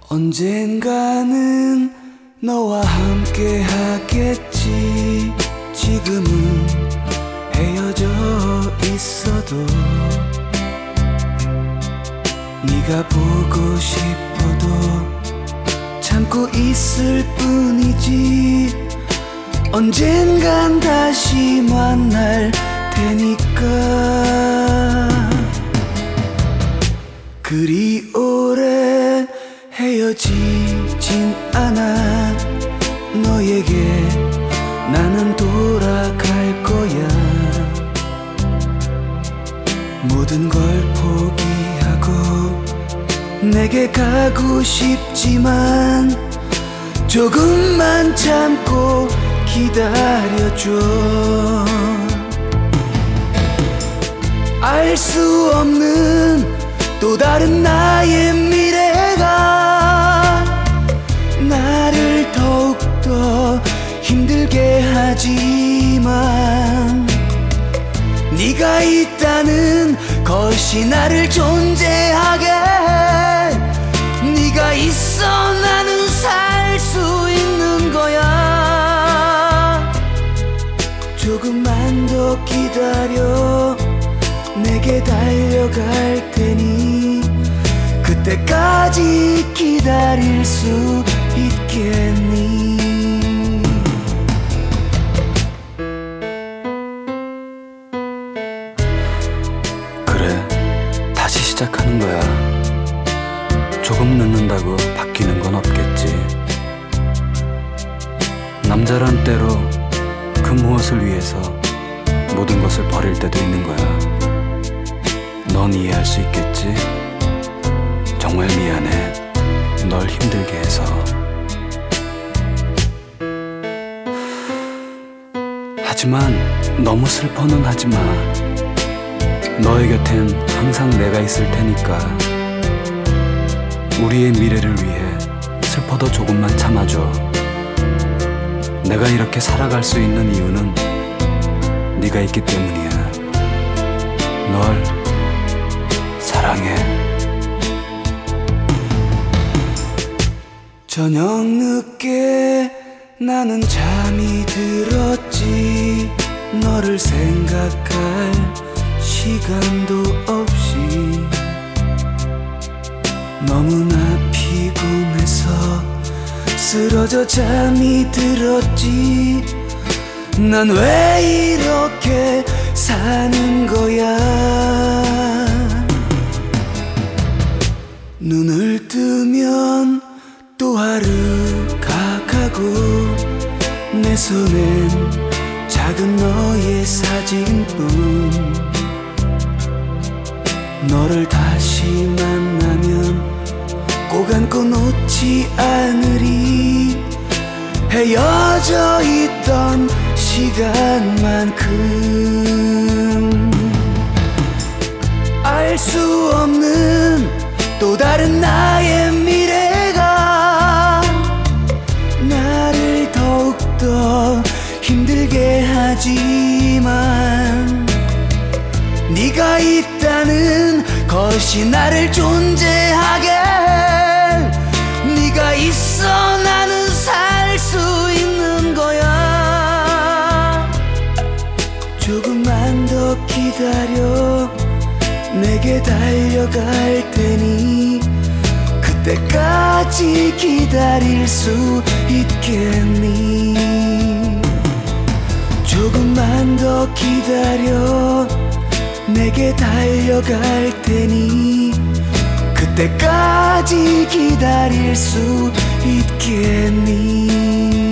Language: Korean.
언젠가는 너와 함께 하겠지. 지금은 헤어져 있어도 네가 보고 싶어도 참고 있을 뿐이지. 언젠간 다시 만날 테니까. 그리 오래 헤어지진 않아. 너에게 나는 돌아갈 거야. 모든 걸 포기하고 내게 가고 싶지만 조금만 참고 기다려줘. 알 수 없는 또 다른 나의 미래가 나를 더욱더 힘들게 하지만 네가 있다는 것이 나를 존재하게 해. 네가 있어 나는 살 수 있는 거야. 조금만 더 기다려. 내게 달려갈 테니 그때까지 기다릴 수 있겠니? 그래, 다시 시작하는 거야. 조금 늦는다고 바뀌는 건 없겠지. 남자란 때로 그 무엇을 위해서 모든 것을 버릴 때도 있는 거야. 넌 이해할 수 있겠지? 정말 미안해, 널 힘들게 해서. 하지만 너무 슬퍼는 하지 마. 너의 곁엔 항상 내가 있을 테니까. 우리의 미래를 위해 슬퍼도 조금만 참아줘. 내가 이렇게 살아갈 수 있는 이유는 네가 있기 때문이야. 널 사랑해. 저녁 늦게 나는 잠이 들었지. 너를 생각할 시간도 없이 너무나 피곤해서 쓰러져 잠이 들었지. 난 왜 이렇게 사는 거야. 눈을 뜨면 또 하루가 가고 내 손엔 작은 너의 사진뿐. 너를 다시 만나면 꼭 안고 놓지 않으리. 헤어져 있던 시간만큼. 알 수 없는 또 다른 나의 미래가 나를 더욱더 힘들게 하지만 네가 있다는 것이 나를 존재하게 해. 네가 있어 나는 살 수 있는 거야. 조금만 더 기다려. 내게 달려갈 테니 그때까지 기다릴 수 있겠니? 조금만 더 기다려. 내게 달려갈 테니 그때까지 기다릴 수 있겠니?